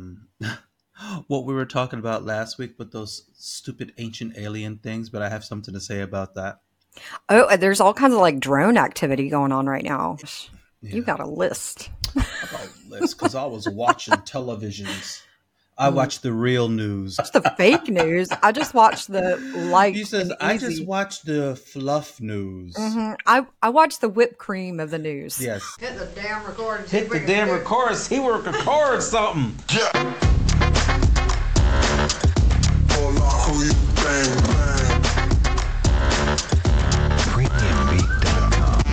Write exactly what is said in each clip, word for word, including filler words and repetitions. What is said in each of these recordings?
um, what we were talking about last week with those stupid ancient alien things, but I have something to say about that. Oh, there's all kinds of like drone activity going on right now. You Yeah, got a list. I got a list because I was watching televisions. I watched the real news. Watch the fake news. I just watched the He light says, and I just easy. watched the fluff news. hmm I I watched the whipped cream of the news. Yes. Hit the damn record. Hit the damn record. See, we record something. Yeah. Hold on, who you bang, bang. premium beat dot com.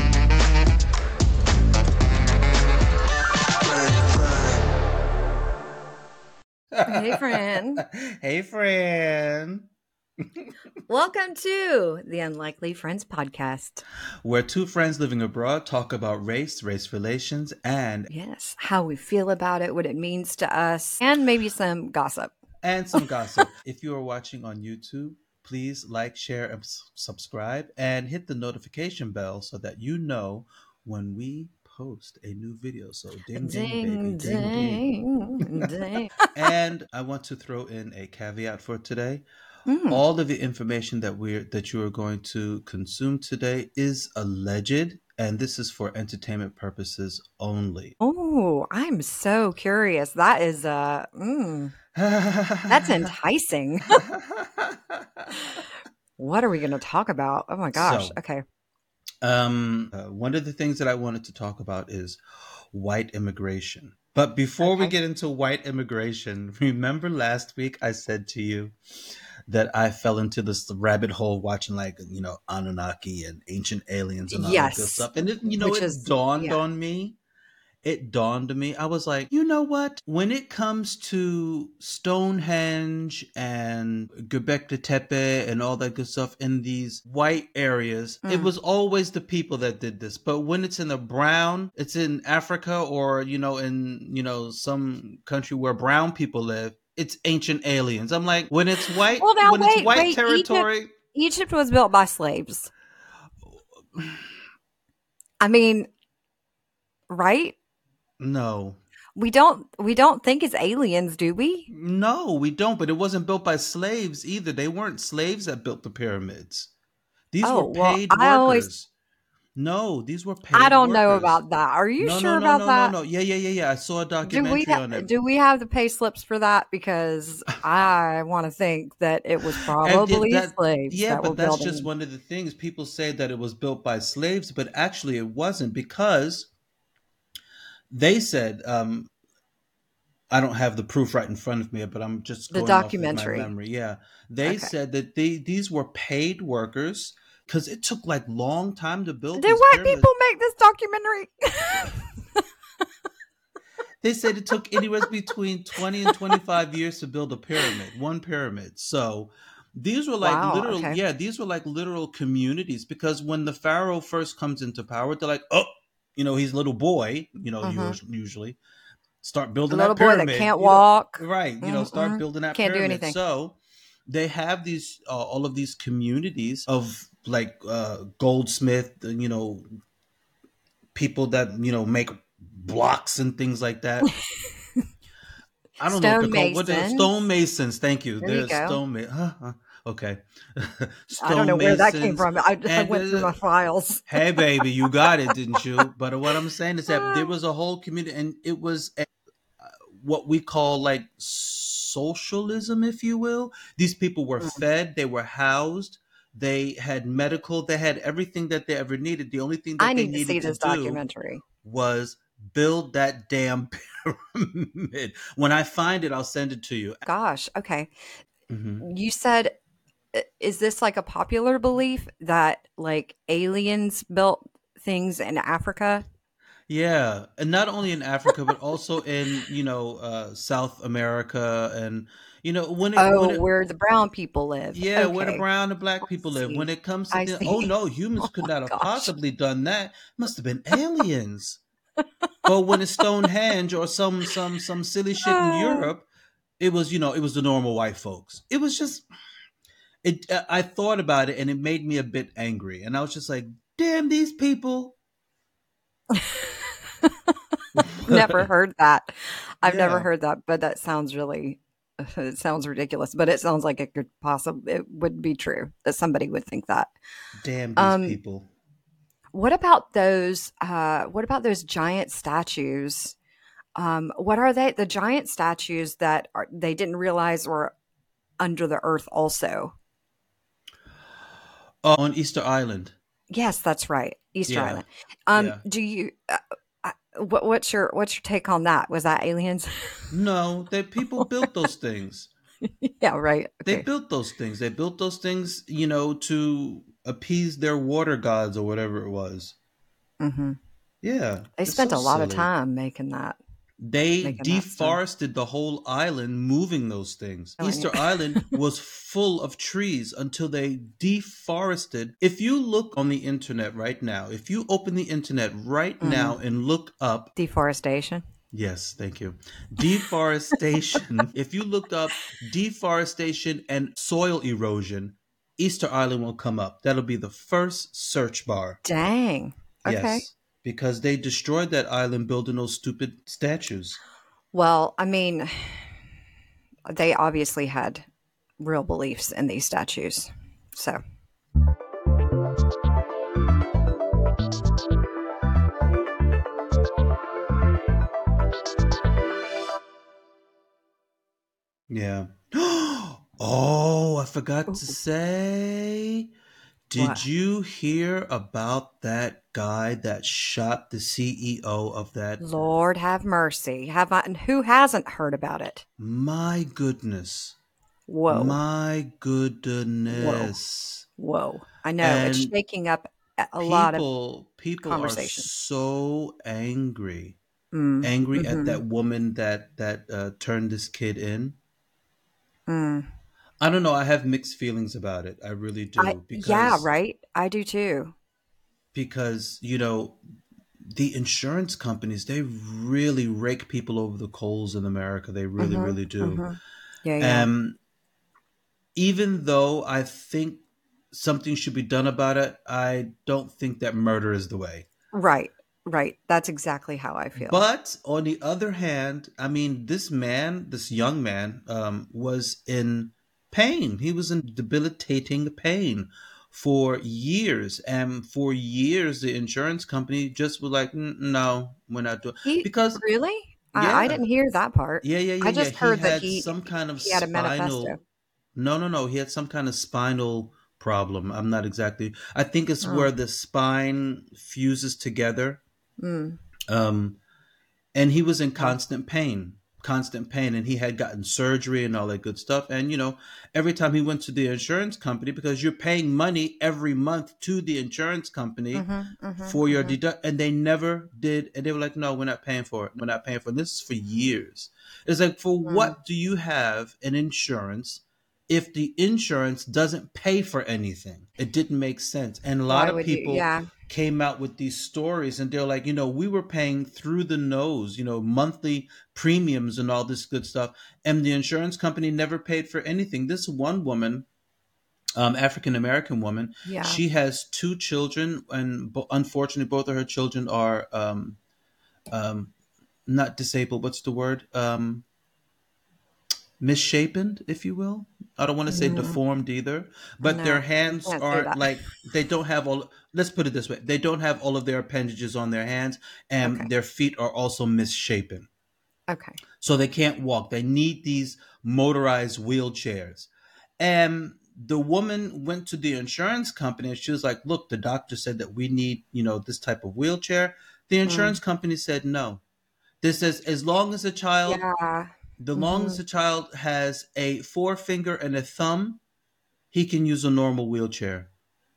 Hey, friend. Hey, friend. Welcome to the Unlikely Friends podcast. Where two friends living abroad talk about race, race relations, and Yes, how we feel about it, what it means to us, and maybe some gossip. and some gossip. If you are watching on YouTube, please like, share, and s- subscribe, and hit the notification bell so that you know when we post a new video. So ding, ding, baby, Ding, ding, ding. ding, ding. And I want to throw in a caveat for today. Mm. All of the information that we're that you are going to consume today is alleged, and this is for entertainment purposes only. Oh, I'm so curious. That is uh mm, that's enticing. What are we going to talk about? Oh my gosh. So- Okay. Um, uh, one of the things that I wanted to talk about is white immigration. But before we Okay. get into white immigration, remember last week I said to you that I fell into this rabbit hole watching, like, you know, Anunnaki and ancient aliens and all Yes. of this stuff. And it, you know, Which it is- dawned yeah. on me. It dawned on me. I was like, you know what? When it comes to Stonehenge and Göbekli Tepe and all that good stuff in these white areas, it Mm. was always the people that did this. But when it's in the brown, it's in Africa or, you know, in, you know, some country where brown people live, it's ancient aliens. I'm like, when it's white, Well, now when wait, it's white wait, territory. Egypt was built by slaves. I mean, right? No. We don't we don't think it's aliens, do we? No, we don't. But it wasn't built by slaves either. They weren't slaves that built the pyramids. These Oh, were well, paid I workers. always- No, these were paid I don't know workers. about that. Are you no, sure no, no, about no, that? no, no. Yeah, yeah, yeah, yeah. I saw a Do documentary we ha- on it. do we have the pay slips for that? Because I want to think that it was And probably that- slaves yeah, that were but that's building. just one of the things. People say that it was built by slaves, but actually it wasn't, because they said, um, I don't have the proof right in front of me, but I'm just The going off of documentary. my memory. Yeah, they Okay. said that they these were paid workers because it took like long time to build. Did these white pyramids. people make this documentary? They said it took anywhere between twenty and twenty-five years to build a pyramid, one pyramid. So these were like Wow, literal, okay. yeah, these were like literal communities, because when the pharaoh first comes into power, they're like, oh, you know, he's a little boy, you know, Mhm. us- usually start A building little that boy pyramid. that can't you know, walk. right? You know, start Mm-mm. building that Can't do pyramid. anything. So they have these, uh, all of these communities of like uh, goldsmith, you know, people that, you know, make blocks and things like that. I don't know what they're called. What they're Stonemasons. stonemasons. Thank you. There you They're go. stone ma- huh, huh. Okay. I don't know where that came Stonemasons. from. I, I And, went through uh, my files. Hey, baby, you got it, didn't you? But what I'm saying is that there was a whole community, and it was a, what we call like socialism, if you will. These people were Mm. fed, they were housed, they had medical, they had everything that they ever needed. The only thing that I they need to needed see to this do documentary. was build that damn pyramid. When I find it, I'll send it to you. Gosh, okay. Mhm. You said, i- is this like a popular belief that like aliens built things in Africa? Yeah, and not only in Africa, but also in, you know, uh, South America, and you know when it when Oh, it where the brown people live. yeah, where the Okay. brown and black I people live. When see. it comes to I the, see. oh no, humans could Oh not my have gosh. possibly done that. Must have been aliens. But when it's Stonehenge or some some some silly shit in Ah. Europe, it was, you know, it was the normal white folks. It was just it. uh, I thought about it and it made me a bit angry, and I was just like, damn these people. I've never heard that. I've never Yeah. heard that, but that sounds really, it sounds ridiculous, but it sounds like it could possibly, it would be true that somebody would think that. Damn these Um, people. what about those, uh, what about those giant statues? Um, what are they? The giant statues that are, they didn't realize were under the earth also. Uh, on Easter Island. Yes, that's right. Easter Yeah. Island. Um, Yeah. do you, uh, uh, what, what's your, what's your take on that? Was that aliens? No, they people built those things. Yeah, right. They Okay. built those things. They built those things, you know, to appease their water gods or whatever it was. hmm Yeah. They It's spent so a lot of silly. time making that, They making that stuff. deforested the whole island moving those things. Oh, I Easter knew- Island was full of trees until they deforested. If you look on the internet right now, if you open the internet right Mhm. now and look up, Deforestation. yes, thank you. Deforestation. If you look up deforestation and soil erosion, Easter Island will come up. That'll be the first search bar. Dang. Okay. Yes. Because they destroyed that island building those stupid statues. Well, I mean, they obviously had real beliefs in these statues. So, Yeah. Oh, I forgot Ooh. to say. Did What? you hear about that guy that shot the C E O of that? Lord have mercy. Have I, and who hasn't heard about it? My goodness. Whoa. My goodness. Whoa. I know. It's And shaking up a a lot of people people are conversation. so angry. Mm, Angry at mhm, that woman that that uh, turned this kid in. mm. I don't know. I have mixed feelings about it. I really do I, because yeah, right. I do too. because you know the insurance companies, they really rake people over the coals in America. They really hmm really do. hmm Yeah, yeah. Um, even though I think something should be done about it, I don't think that murder is the way. Right, right. That's exactly how I feel. But on the other hand, I mean, this man, this young man, um, was in pain. He was in debilitating pain for years. And for years, the insurance company just was like, "N- no, we're not doing." He Because, really? I, I yeah, didn't hear that part. yeah, yeah, yeah, I yeah. just He heard that had he some kind of he had a manifesto. spinal, no, no, no. He had some kind of spinal problem. I'm not exactly, I think it's Oh, where the spine fuses together. mm, Um, and he was in okay. constant pain constant pain and he had gotten surgery and all that good stuff. And you know, every time he went to the insurance company, because you're paying money every month to the insurance company Mm-hmm, mm-hmm, for your mm-hmm, deduct, and they never did, and they were like, no, we're not paying for it, we're not paying for it. This is for years. It's like, for mm. what do you have an insurance if the insurance doesn't pay for anything? It didn't make sense. And a lot Why of would you? people Yeah. came out with these stories, and they're like, you know, we were paying through the nose, you know, monthly premiums and all this good stuff, and the insurance company never paid for anything. This one woman, um, African American woman, Yeah. she has two children, and bo- unfortunately, both of her children are um, um, not disabled. What's the word? Um, misshapen, if you will. I don't want to say Mm, deformed either, I but their know. You hands can't say aren't that. like, they don't have all, let's put it this way, they don't have all of their appendages on their hands, and Okay. their feet are also misshapen. Okay. So they can't walk. They need these motorized wheelchairs. And the woman went to the insurance company and she was like, look, the doctor said that we need, you know, this type of wheelchair. The Mm. insurance company said no. This says, as long as a child, Yeah. the long as hmm the child has a forefinger and a thumb, he can use a normal wheelchair.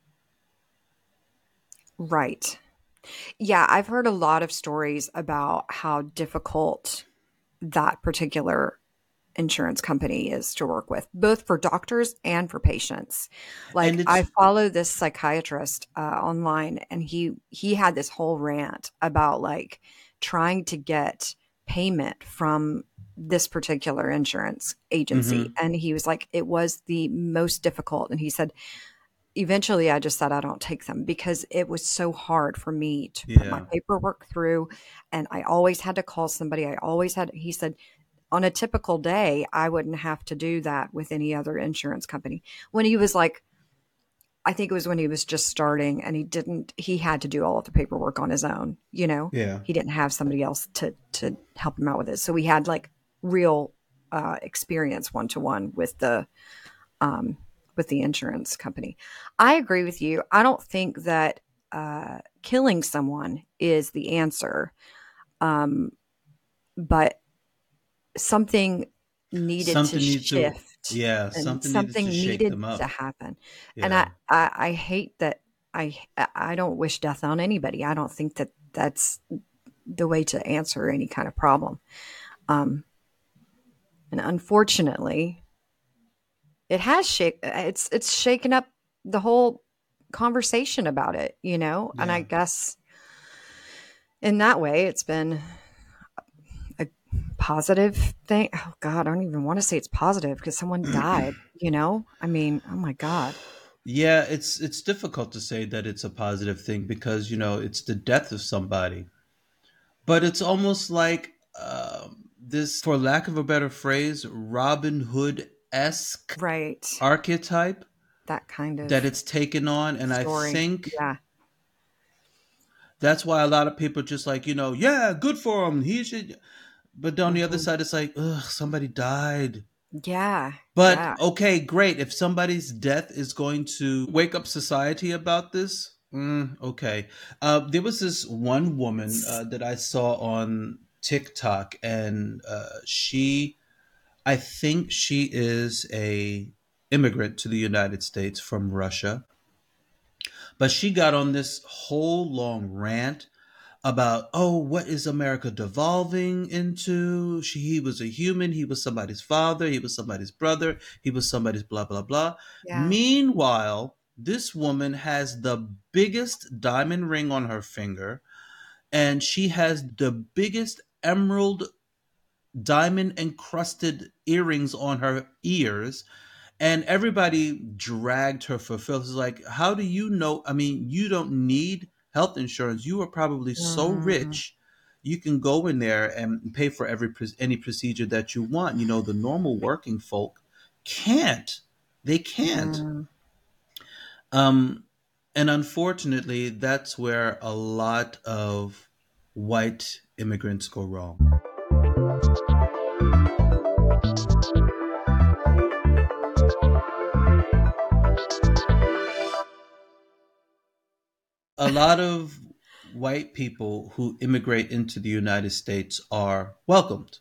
Right. Yeah. I've heard a lot of stories about how difficult that particular insurance company is to work with, both for doctors and for patients. Like, And I it's, follow this psychiatrist uh, online, and he he had this whole rant about like trying to get payment from this particular insurance agency, mhm. and he was like, it was the most difficult, and he said eventually I just said I don't take them because it was so hard for me to put my Yeah. paperwork through, and I always had to call somebody. I always had, he said, on a typical day, I wouldn't have to do that with any other insurance company. When he was like, I think it was when he was just starting and he didn't, he had to do all of the paperwork on his own, you know, Yeah. he didn't have somebody else to, to help him out with it. So we had like real uh, experience one-to-one with the, um, with the insurance company. I agree with you. I don't think that uh, killing someone is the answer. Um, but something needed Something to needs to, shift yeah, and something needed something to shake needed them to up. happen. And Yeah. I, I, I hate that. I, I don't wish death on anybody. I don't think that that's the way to answer any kind of problem. Um, and unfortunately, it has shake. It's it's shaken up the whole conversation about it, you know. And I Yeah. guess in that way, it's been a positive thing. Oh God, I don't even want to say it's positive because someone died. You know, I mean, oh my God. Yeah, it's it's difficult to say that it's a positive thing because, you know, it's the death of somebody. But it's almost like um, this, for lack of a better phrase, Robin Hood esque Right. archetype That kind that of it's taken on. And I story. think Yeah. that's why a lot of people are just like, you know, yeah, good for him. He should. But on the other Mhm. side, it's like, ugh, somebody died. Yeah. But Yeah. okay, great. If somebody's death is going to wake up society about this, mm, okay. Uh, there was this one woman uh, that I saw on TikTok, and uh, she, I think she is a immigrant to the United States from Russia, but she got on this whole long rant about, oh, what is America devolving into? She, he was a human. He was somebody's father. He was somebody's brother. He was somebody's blah blah blah. Yeah. Meanwhile, this woman has the biggest diamond ring on her finger, and she has the biggest emerald diamond encrusted earrings on her ears, and everybody dragged her for filth. It's like, how do you know? I mean, you don't need health insurance. You are probably so Mm, rich, you can go in there and pay for every any procedure that you want. You know, the normal working folk can't. They can't. mm. Um, and unfortunately, that's where a lot of white immigrants go wrong. A lot of white people who immigrate into the United States are welcomed.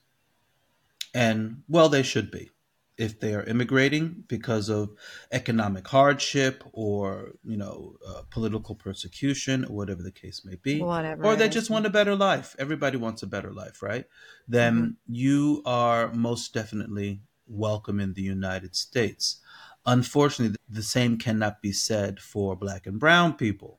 And well, they should be. If they are immigrating because of economic hardship or, you know, uh, political persecution or whatever the case may be, Whatever or it they is. just want a better life. Everybody wants a better life, right? Mhm. Then you are most definitely welcome in the United States. Unfortunately, the same cannot be said for black and brown people,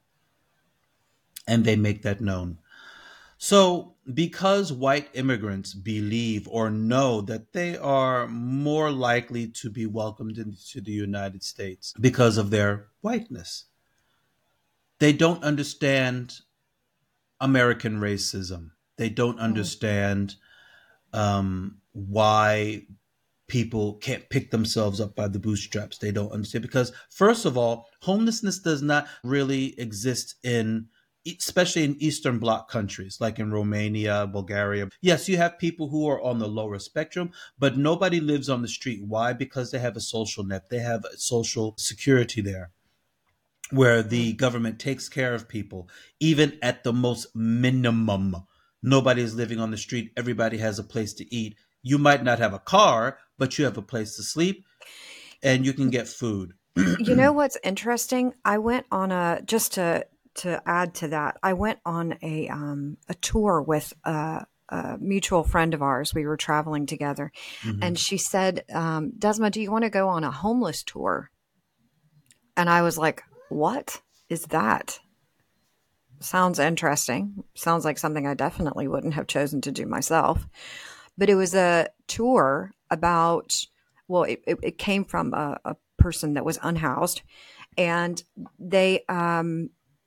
and they make that known. So, because white immigrants believe or know that they are more likely to be welcomed into the United States because of their whiteness, they don't understand American racism. They don't Mm. understand um, why people can't pick themselves up by the bootstraps. They don't understand because, first of all, homelessness does not really exist in, especially in Eastern Bloc countries like in Romania, Bulgaria. Yes, you have people who are on the lower spectrum, but nobody lives on the street. Why? Because they have a social net, they have social security there, where the Mm. government takes care of people, even at the most minimum. Nobody is living on the street. Everybody has a place to eat. You might not have a car, but you have a place to sleep and you can get food. You know what's interesting? I went on a just to to add to that. I went on a um a tour with a, a mutual friend of ours. We were traveling together, and Mhm. she said, um, "Desma, do you want to go on a homeless tour?" And I was like, "What is that?" Sounds interesting. Sounds like something I definitely wouldn't have chosen to do myself. But it was a tour about, well, it, it, it came from a, a person that was unhoused. And they um,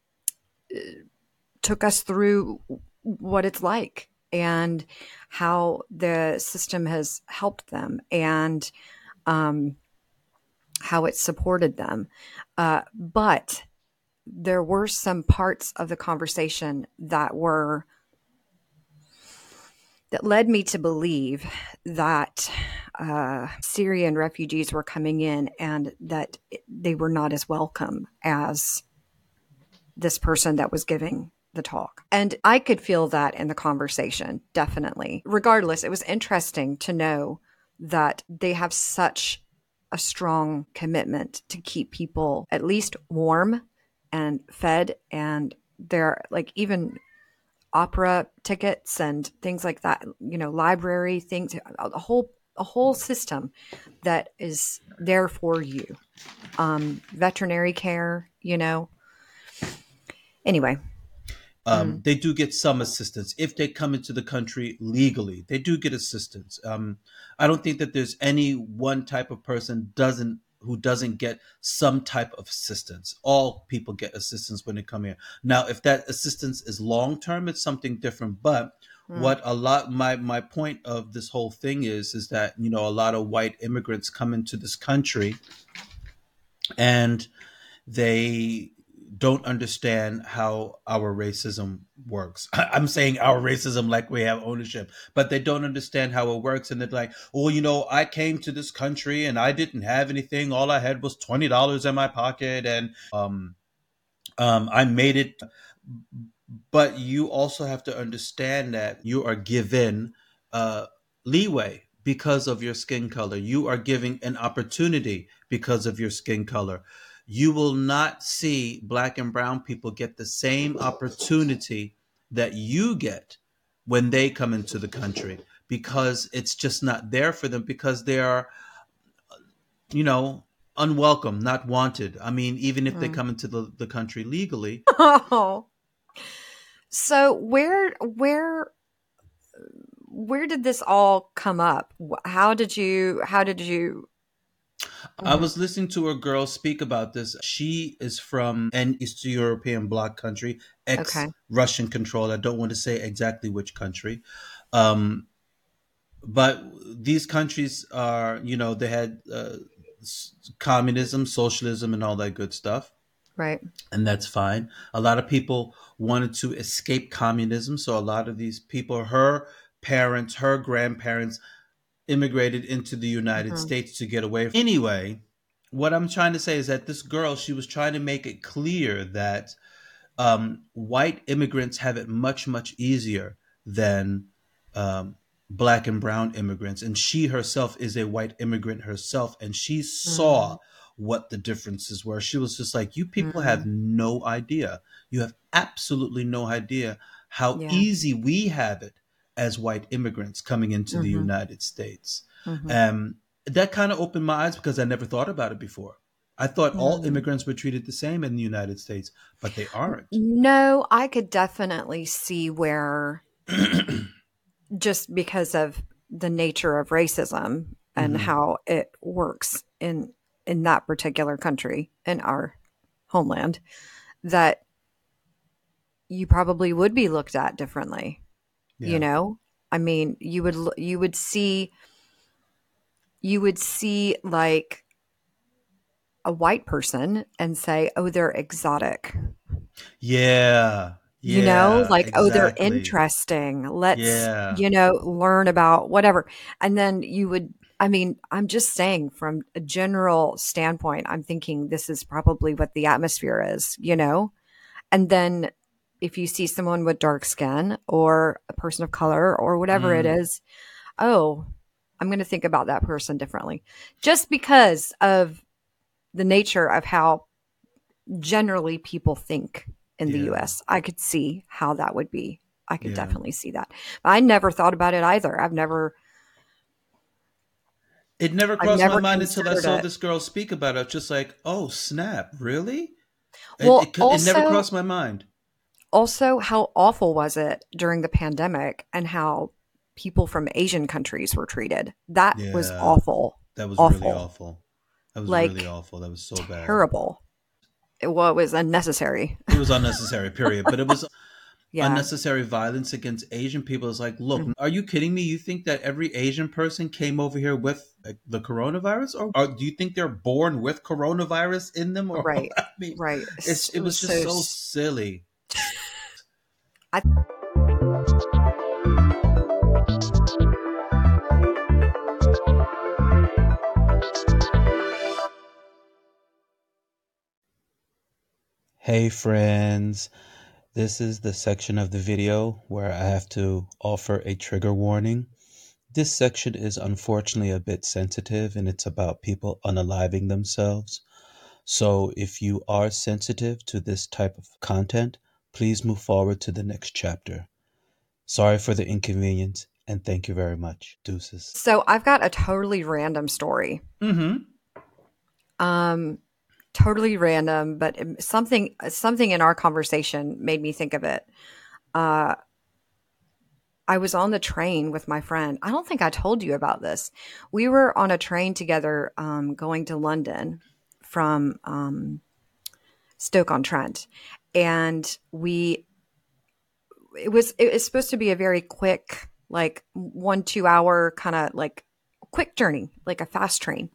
took us through what it's like and how the system has helped them and um, how it supported them. Uh, but there were some parts of the conversation that were that led me to believe that uh, Syrian refugees were coming in and that they were not as welcome as this person that was giving the talk. And I could feel that in the conversation, definitely. Regardless, it was interesting to know that they have such a strong commitment to keep people at least warm and fed, and they're like even opera tickets and things like that, you know, library things, a whole a whole system that is there for you. Um, veterinary care, you know. Anyway. Um, Mm. They do get some assistance if they come into the country legally. They do get assistance. Um, I don't think that there's any one type of person doesn't who doesn't get some type of assistance. All people get assistance when they come here. Now, if that assistance is long term, it's something different. But Mm. what a lot my my point of this whole thing is is that you know a lot of white immigrants come into this country and they don't understand how our racism works. I'm saying our racism like we have ownership, but they don't understand how it works. And they're like, oh, you know, I came to this country and I didn't have anything. All I had was twenty dollars in my pocket. And um, um, I made it. But you also have to understand that you are given uh, leeway because of your skin color. You are giving an opportunity because of your skin color. You will not see black and brown people get the same opportunity that you get when they come into the country because it's just not there for them because they are, you know, unwelcome, not wanted. I mean, even if they Mm. come into the, the country legally. Oh. So where where where did this all come up? Wh- How did you how did you I was listening to a girl speak about this. She is from an Eastern European bloc country, ex Okay. Russian control. I don't want to say exactly which country. Um, but these countries are, you know, they had uh, s- communism, socialism, and all that good stuff. Right. And that's fine. A lot of people wanted to escape communism. So a lot of these people, her parents, her grandparents, immigrated into the United Mhm. States to get away. Anyway, what I'm trying to say is that this girl, she was trying to make it clear that um, white immigrants have it much, much easier than um, black and brown immigrants. And she herself is a white immigrant herself. And she Mm. saw what the differences were. She was just like, you people have Mm. no idea. You have absolutely no idea how Yeah. easy we have it as white immigrants coming into the Mhm. United States. Mhm. Um, that kind of opened my eyes because I never thought about it before. I thought all Mm. immigrants were treated the same in the United States, but they aren't. No, I could definitely see where just because of the nature of racism and Hmm. how it works in in that particular country in our homeland that you probably would be looked at differently, you Yeah. know? I mean, you would l- you would see you would see like a white person and say, "Oh, they're exotic." Yeah. You know, Yeah. like, "Oh, they're Exactly. interesting. Let's, Yeah. you know, learn about whatever." And then you would I mean, I'm just saying from a general standpoint, I'm thinking this is probably what the atmosphere is, you know? And then if you see someone with dark skin or a person of color or whatever it Mm. is, oh, I'm going to think about that person differently just because of the nature of how generally people think in the Yeah. U S. I could see how that would be. I could Yeah. definitely see that. But I never thought about it either. I've never It never I've crossed my never mind until I considered saw it. this girl speak about it. I was just like, oh, snap. Really? It, Well, it, it never also crossed my mind. also how awful was it during the pandemic and how people from Asian countries were treated? That was Yeah. awful. That was really Awful. awful. That was really Like awful. That was so bad. terrible. well, it was unnecessary. It was unnecessary, period. But it was Yeah. unnecessary violence against Asian people. It's like, look, are you kidding me? You think that every Asian person came over here with like, the coronavirus, or, or do you think they're born with coronavirus in them? Or Right. I mean, Right. it's it was just so silly. I Hey friends, this is the section of the video where I have to offer a trigger warning. This section is unfortunately a bit sensitive and it's about people unaliving themselves. So if you are sensitive to this type of content, please move forward to the next chapter. Sorry for the inconvenience and thank you very much. Deuces. So I've got a totally random story. Mm-hmm. Um, totally random, but something something in our conversation made me think of it. Uh, I was on the train with my friend. I don't think I told you about this. We were on a train together, um, going to London from um, Stoke-on-Trent, and we. It was it was supposed to be a very quick, like one two hour kind of like quick journey, like a fast train.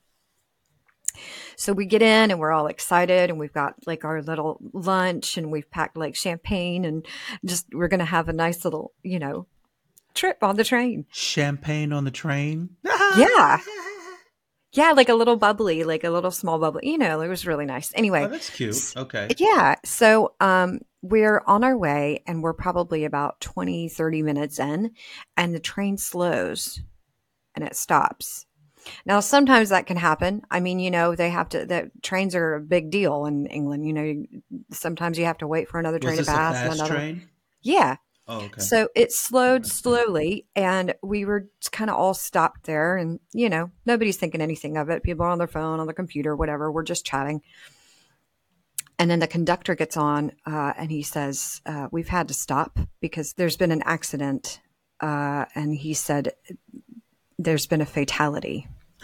So we get in and we're all excited and we've got like our little lunch and we've packed like champagne and just we're going to have a nice little, you know, trip on the train. Champagne on the train? Yeah. Yeah, like a little bubbly, like a little small bubbly. You know, it was really nice. Anyway. Oh, that's cute. Okay. Yeah. So um, we're on our way and we're probably about twenty, thirty minutes in and the train slows and it stops. Now, sometimes that can happen. I mean, you know, they have to, the trains are a big deal in England. You know, you, sometimes you have to wait for another train Was this to pass. a fast another. train? Yeah. Oh, okay. So it slowed slowly and we were kind of all stopped there and, you know, nobody's thinking anything of it. People are on their phone, on their computer, whatever. We're just chatting. And then the conductor gets on uh, and he says, uh, we've had to stop because there's been an accident. Uh, and he said, there's been a fatality.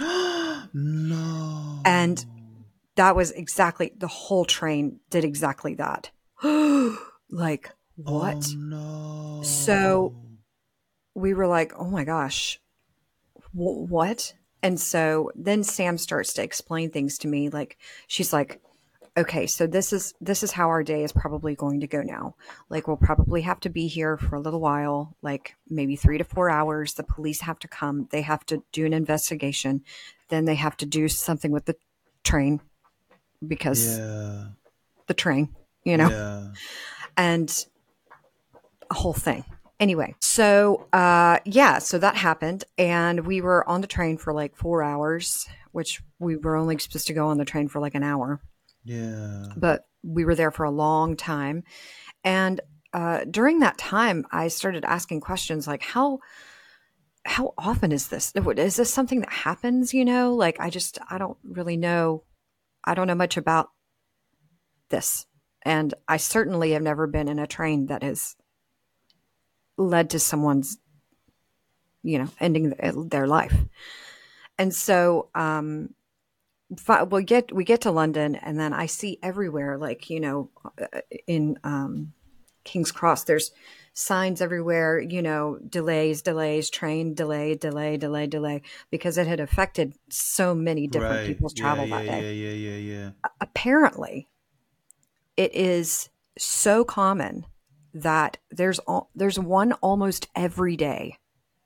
No. And that was exactly, the whole train did exactly that. Like, what? Oh, no. So we were like, oh my gosh, w- what? And so then Sam starts to explain things to me. Like, she's like, okay, so this is, this is how our day is probably going to go now. Like, we'll probably have to be here for a little while, like maybe three to four hours. The police have to come. They have to do an investigation. Then they have to do something with the train because Yeah. the train, you know, Yeah. and a whole thing. Anyway, so uh, yeah, so that happened. And we were on the train for like four hours, which we were only supposed to go on the train for like an hour. Yeah. But we were there for a long time. And uh, during that time, I started asking questions like, how how often is this? Is this something that happens, you know? Like, I just, I don't really know. I don't know much about this. And I certainly have never been in a train that has led to someone's, you know, ending their life. And so, um, we get we get to London, and then I see everywhere, like, you know, in um, King's Cross, there's signs everywhere, you know, delays, delays, train delay, delay, delay, delay, because it had affected so many different Right. people's Yeah, travel yeah, that day. Yeah, yeah, yeah, yeah. Apparently, it is so common that there's al- there's one almost every day.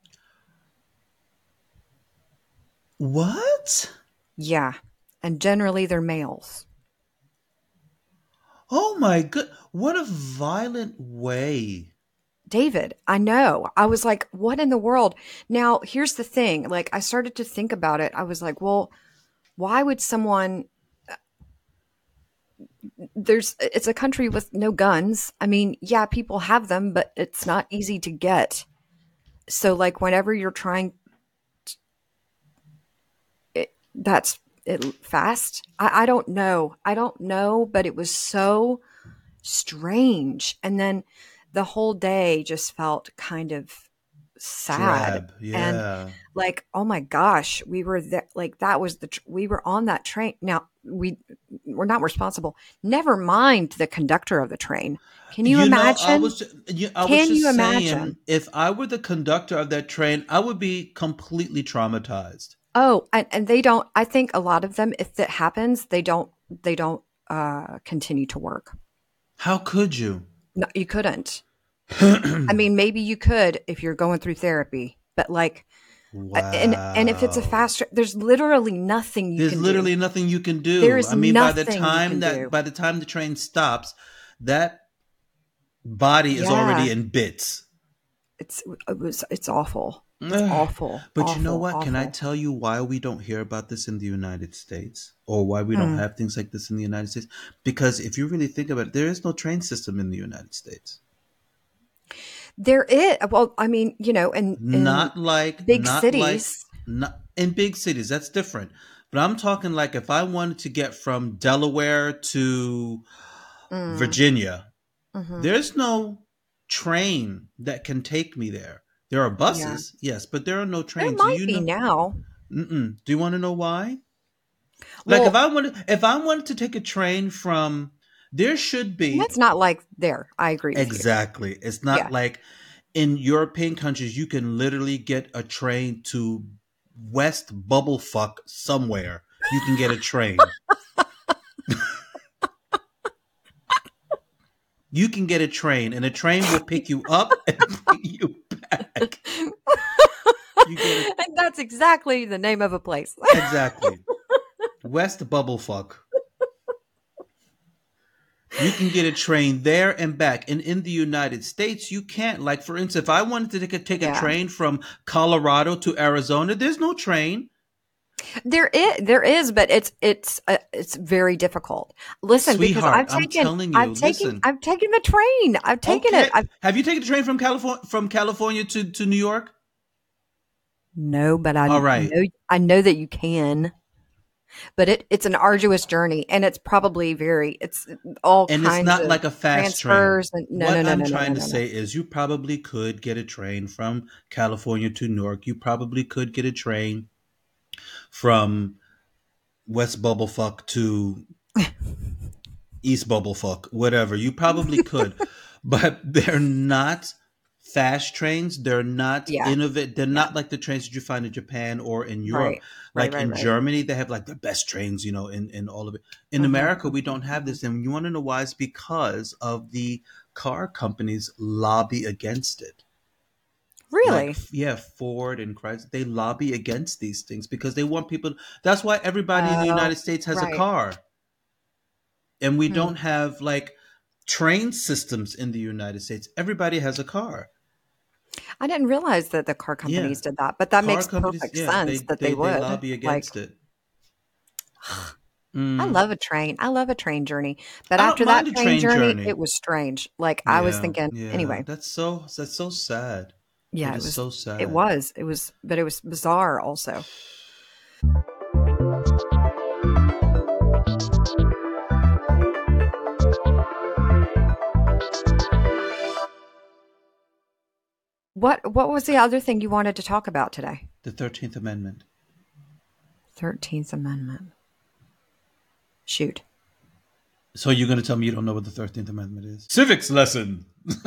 What? Yeah. And generally they're males. Oh my good! What a violent way. David, I know. I was like, what in the world? Now, here's the thing. Like, I started to think about it. I was like, well, why would someone, there's, it's a country with no guns. I mean, yeah, people have them, but it's not easy to get. So like, whenever you're trying, it, that's it fast. I, I don't know. I don't know, but it was so strange. And then the whole day just felt kind of sad. Drab. And Yeah. like, oh my gosh, we were there. Like that was the, tr- we were on that train. Now we, we're not responsible. Never mind the conductor of the train. Can you You know, I imagine? was ju- you- I was Can you just imagine? saying, if I were the conductor of that train, I would be completely traumatized. Oh, and, and they don't, I think a lot of them, if that happens, they don't, they don't, uh, continue to work. How could you? No, you couldn't. I mean, maybe you could if you're going through therapy, but like, uh, and and if it's a Wow. fast, tra- there's literally nothing you There's can literally do. nothing you can There do. is I mean, by the nothing you time can that do. by the time the train stops, that body is Yeah, already in bits. it's it was it's awful. It's Ugh. awful, But you know awful, what? Can I awful. tell you why we don't hear about this in the United States, or why we don't Hmm. have things like this in the United States? Because if you really think about it, there is no train system in the United States. There is well, I mean, you know, in in Not like, big not like, cities, not in big cities. That's different. But I'm talking like if I wanted to get from Delaware to mm, Virginia, hmm there's no train that can take me there. There are yeah, buses, yes, but there are no there trains. Do might you be know? now. Mm-mm. Do you want to know why? Like if Well, I wanted, if I wanted to take a train from, there should be that's not like there. I agree with you. exactly. It's Yeah. not like in European countries you can literally get a train to West Bubblefuck somewhere. You can get a train. You can get a train, and a train will pick you up and bring you back. You get a And that's exactly the name of a place. exactly West Bubblefuck. You can get a train there and back. And in the United States, you can't. Like, for instance, if I wanted to take a, take a Yeah. train from Colorado to Arizona, there's no train. There is, there is, but it's it's uh, it's very difficult. Listen, because Sweetheart, I've I'm taken, telling you, I've taken, listen. I've taken the train. I've taken Okay. it. I've Have you taken a train from California from California to, to New York? no, but I All right. know I know that you can. But it it's an arduous journey, and it's probably very it's all And it's kinds not of like a fast train. transfers and no, no, What no, I'm no, no, trying no, to no, no. say is you probably could get a train from California to Newark. You probably could get a train from West Bubblefuck to East Bubblefuck, whatever. You probably could, but they're not fast trains. They're not Yeah, innovative. They're yeah, not like the trains that you find in Japan or in Europe. right, right, Like right, in right. Germany, they have like the best trains, you know, in, in all of it. In hmm America, we hmm don't have hmm this. And you want to know why? It's because of the car companies lobby against it. Like, Really? yeah, Ford and Chrysler, they lobby against these things because they want people. That's why everybody in the Oh, United States has a right. car. And we Hmm. don't have like train systems in the United States. Everybody has a car. I didn't realize that the car Yeah. companies did that, but that Car makes companies, perfect yeah, they sense that they they, they would. lobby Like, against it. I Mm. love a train. I love a train journey. But I don't after that mind a train train journey, journey. it was strange. Like I was Yeah, thinking, yeah. anyway, That's so that's so sad. yeah, It it is was, so it sad. was, it was, but it was bizarre also. What, what was the other thing you wanted to talk about today? The thirteenth Amendment. thirteenth Amendment. Shoot. So you're going to tell me you don't know what the thirteenth Amendment is? Civics lesson.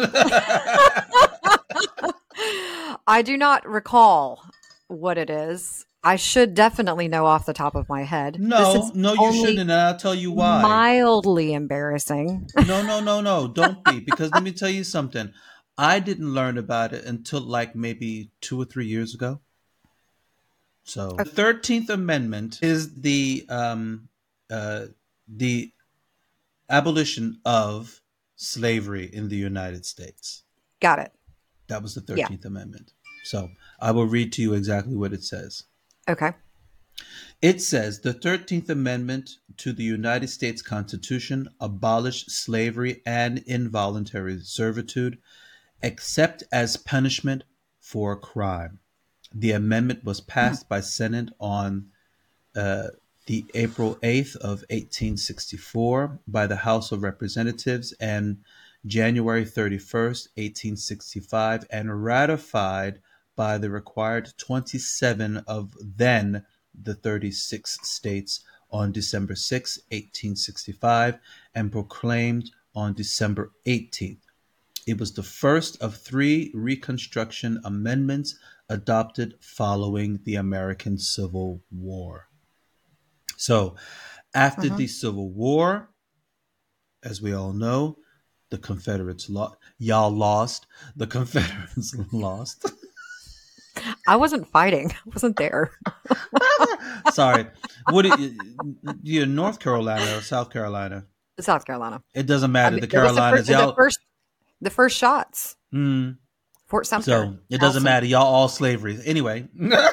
I do not recall what it is. I should definitely know off the top of my head. This No, is no, you only shouldn't, and I'll tell you why. mildly embarrassing. No, no, no, no. Don't be. Because let me tell you something. I didn't learn about it until like maybe two or three years ago. So the thirteenth Amendment is the um, uh, the abolition of slavery in the United States. Got it. That was the Yeah. thirteenth Amendment. So I will read to you exactly what it says. Okay. It says the thirteenth Amendment to the United States Constitution abolished slavery and involuntary servitude, except as punishment for crime. The amendment was passed by Senate on uh, the April eighth of eighteen sixty-four, by the House of Representatives and January thirty-first, eighteen sixty-five, and ratified by the required twenty-seven of then the thirty-six states on December sixth, eighteen sixty-five, and proclaimed on December eighteenth. It was the first of three Reconstruction amendments adopted following the American Civil War. So, after Mhm. the Civil War, as we all know, the Confederates lost. Y'all lost. The Confederates lost. I wasn't fighting. I wasn't there. Sorry. What? do you, you're North Carolina or South Carolina? South Carolina. It doesn't I matter. mean, The it was the, Carolinas, fir- the y'all. first, the first shots. Mm, Fort Sumter. so it doesn't Awesome. matter. Y'all all slavery. Anyway.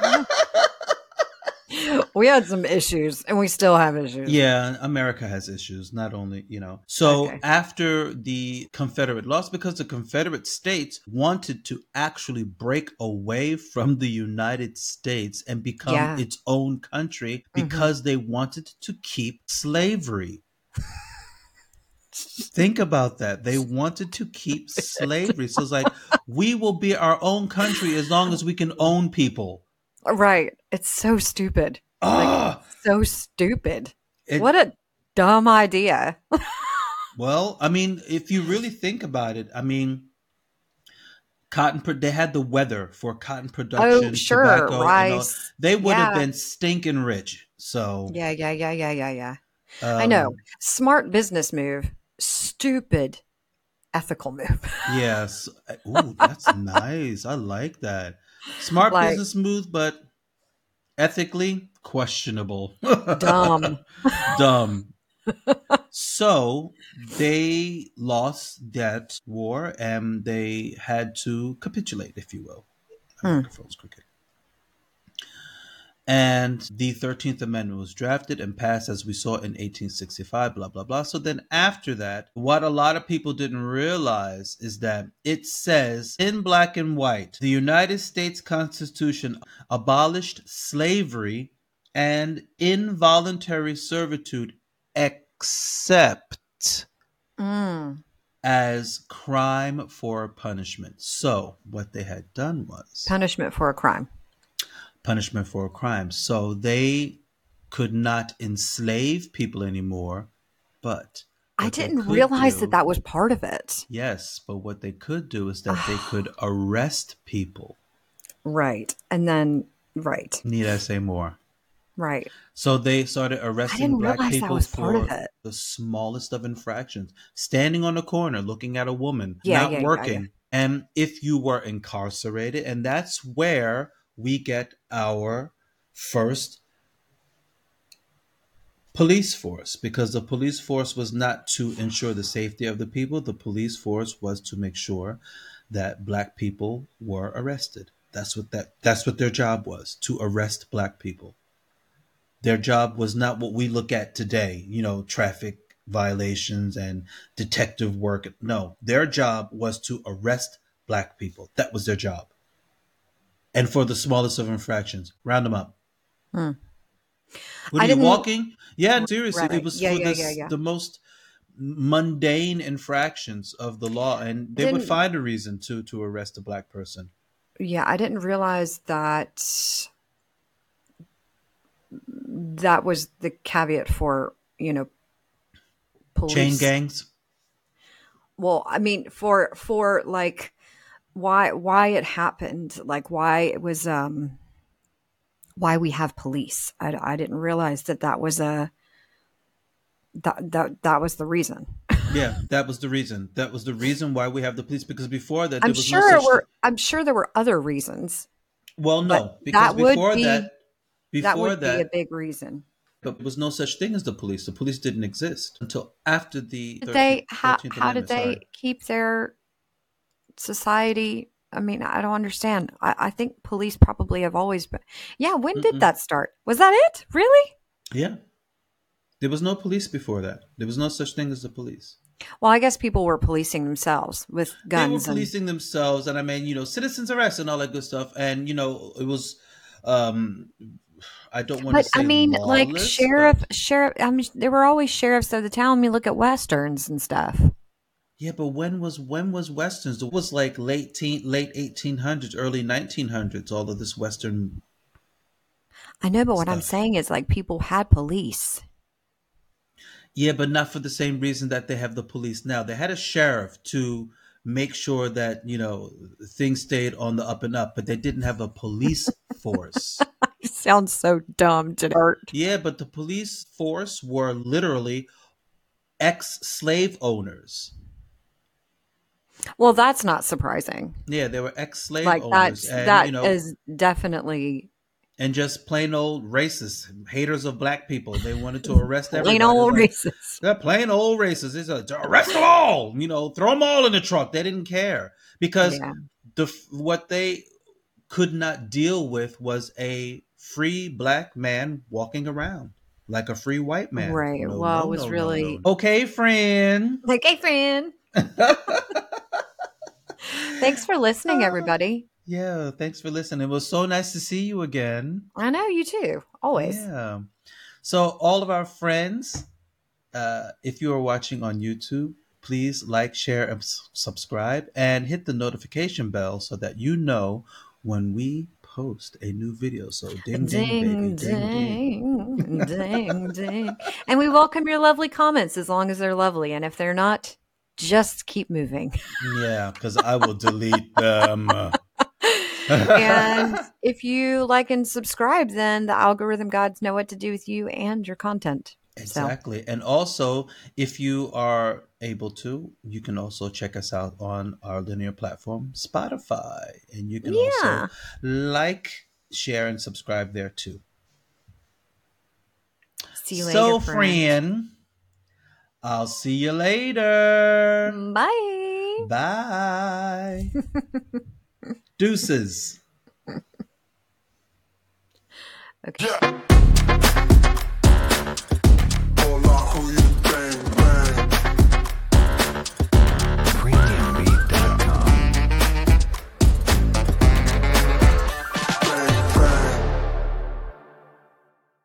We had some issues, and we still have issues. Yeah, America has issues, not only, you know. So Okay. after the Confederate loss, because the Confederate states wanted to actually break away from the United States and become Yeah. its own country because they wanted to keep slavery. Think about that. They wanted to keep slavery. So it's like, we will be our own country as long as we can own people. Right. It's so stupid. Ah, So stupid. it- What a dumb idea. Well, I mean, if you really think about it, I mean, cotton. Pro- they had the weather for cotton production, Oh, sure. tobacco, and all. Rice. They would have Yeah. been stinking rich. So Yeah, yeah, yeah, yeah, yeah, yeah. I um, know. Smart business move. Stupid ethical move. Yes. Ooh, that's nice. I like that. Smart Like- business move, but ethically questionable. Dumb. Dumb. So they lost that war and they had to capitulate, if you will. My Hmm. microphone's crooked. And the thirteenth Amendment was drafted and passed, as we saw, in eighteen sixty-five, blah, blah, blah. So then after that, what a lot of people didn't realize is that it says in black and white, the United States Constitution abolished slavery and involuntary servitude except Mm. as crime for punishment. So what they had done was Punishment for a crime. punishment for a crime. So they could not enslave people anymore, but I what they didn't could realize do- that that was part of it. Yes, but what they could do is that they could arrest people. Right. And then, right. Need I say more? Right. So they started arresting didn't black realize that people was part for of it. the smallest of infractions. Standing on a corner, looking at a woman, Yeah, not yeah, yeah, working. yeah. And if you were incarcerated, and that's where we get our first police force, because the police force was not to ensure the safety of the people. The police force was to make sure that black people were arrested. That's what that that's what their job was, to arrest black people. Their job was not what we look at today, you know, traffic violations and detective work. No, their job was to arrest black people. That was their job. And for the smallest of infractions, round them up. Hmm. What I are you didn't- walking? Yeah, seriously, Right. it was Yeah, for yeah, this, yeah, yeah. the most mundane infractions of the law, and they would Didn't- find a reason to to arrest a black person. Yeah, I didn't realize that that was the caveat for, you know, police. Chain gangs. Well, I mean, for for like why why it happened, like why it was um why we have police. I, I didn't realize that that was a that that that was the reason. Yeah, that was the reason. That was the reason why we have the police. Because before that, there I'm was sure no there such. were I'm sure there were other reasons. well, no, but because that would before be- that, that before would that, be a big reason. but there was no such thing as the police. The police didn't exist until after the. Did they thirteenth how, thirteenth how did they Amendment, sorry. keep their society? I mean, I don't understand. I, I think police probably have always been. Yeah, when Mm-mm. did that start? Was that it? Really? Yeah, there was no police before that. There was no such thing as the police. Well, I guess people were policing themselves with They were guns. and, policing themselves, and I mean, you know, citizens arrest and all that good stuff. And you know, it was. um I don't want to but say I mean, like lawless, sheriff, but- sheriff. I mean, there were always sheriffs of the town. I mean, look at westerns and stuff. Yeah, but when was when was westerns? It was like late teen, late eighteen hundreds, early nineteen hundreds. All of this western I know, but what I'm stuff. saying is like people had police. Yeah, but not for the same reason that they have the police now. They had a sheriff to make sure that, you know, things stayed on the up and up, but they didn't have a police force. It sounds so dumb to hurt. Yeah, but the police force were literally ex-slave owners. Well, that's not surprising. Yeah, they were ex-slave Like owners, that's and you that know, is definitely and just plain old racists, haters of black people. They wanted to arrest everybody. plain old Like, racist. they're plain old racists. They said, arrest them all. You know, throw them all in the trunk. They didn't care because Yeah. the what they could not deal with was a free black man walking around like a free white man. Right. No, Well, no, it was no, no, really no. Okay, friend. like, hey, friend. Thanks for listening, everybody. Yeah, thanks for listening. It was so nice to see you again. I know you too. Always. Yeah. So, all of our friends, uh, if you are watching on YouTube, please like, share, and s- subscribe, and hit the notification bell so that you know when we post a new video. So, ding, ding, baby, Ding, ding, ding. ding, ding, ding. And we welcome your lovely comments as long as they're lovely. And if they're not, just keep moving. Yeah, because I will delete them. And if you like and subscribe, then the algorithm gods know what to do with you and your content. Exactly. And also, if you are able to, you can also check us out on our linear platform, Spotify. And you can Yeah. also like, share, and subscribe there too. See you so, later, friend. friend, I'll see you later. Bye. Bye. Deuces. Okay. Yeah.